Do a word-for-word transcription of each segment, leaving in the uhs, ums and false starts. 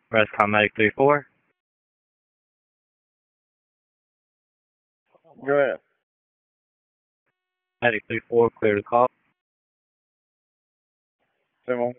Rescom Medic three four. Go ahead. Medic three four, clear to call. Simple.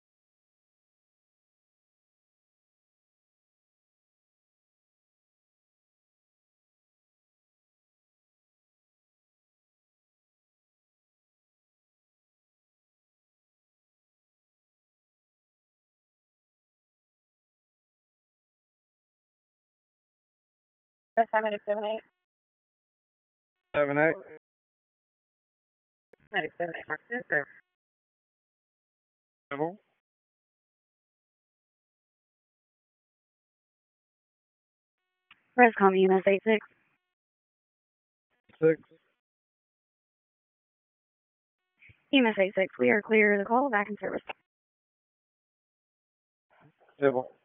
Medic seven eight. Seven eight. Medic seven eight. Mark Center. Simple. Rescom E M S eight six. Six. E M S eight six. We are clear to call. Back in service. Simple.